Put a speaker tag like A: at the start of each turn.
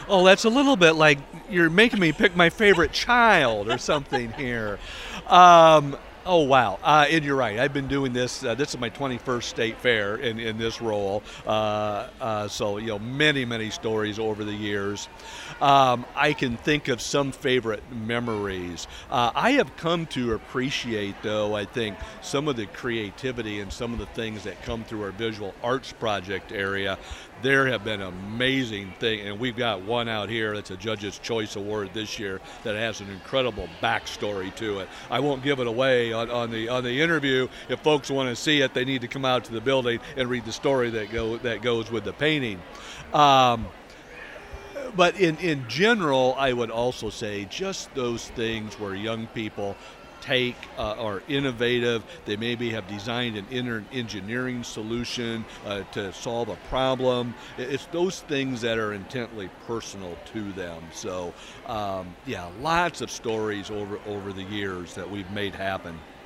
A: Oh, that's a little bit like you're making me pick my favorite child or something here. Um, oh, wow. And you're right. I've been doing this. This is my 21st state fair in this role. So, many, many stories over the years. I can think of some favorite memories. I have come to appreciate, though, I think, some of the creativity and some of the things that come through our visual arts project area. There have been amazing things, and we've got one out here that's a Judge's Choice Award this year that has an incredible backstory to it. I won't give it away on the interview. If folks want to see it, they need to come out to the building and read the story that goes with the painting. But in general, I would also say just those things where young people take are innovative. They maybe have designed an engineering solution to solve a problem. It's those things that are intently personal to them. So, lots of stories over the years that we've made happen.